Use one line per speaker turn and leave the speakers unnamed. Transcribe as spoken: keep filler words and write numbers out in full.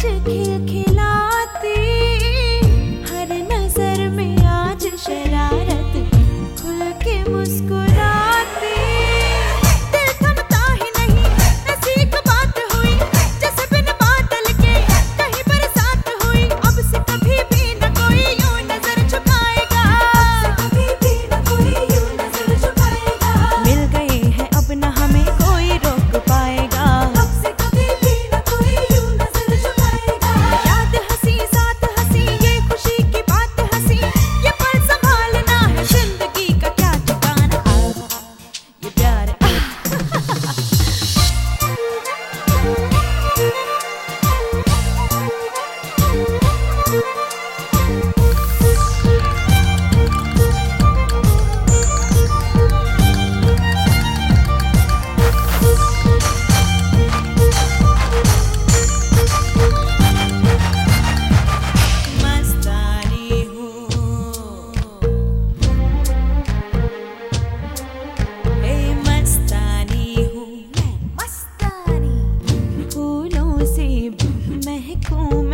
खिलखिलाती, हर नजर में आज शरारत, खुल के मुस्कुराती। दिल थमता ही नहीं, ऐसी एक बात हुई जैसे बिन बादल के कहीं बरसात हुई। अब से कभी भी न कोई यूं नजर झुकाएगा, कभी भी न कोई यूं नजर झुकाएगा। मिल गए हैं अब न हमें कोई रोक पाएगा, अब से कभी भी न कोई यूं नजर झुकाएगा। याद हंसी साथ हंसी, ये खुशी की बात हंसी, ये पल संभालना है जिंदगी का क्या ठिकाना। ये प्यार मस्तानी हूँ, ए मस्तानी हूँ मैं, मस्तानी। फूलों से महकूं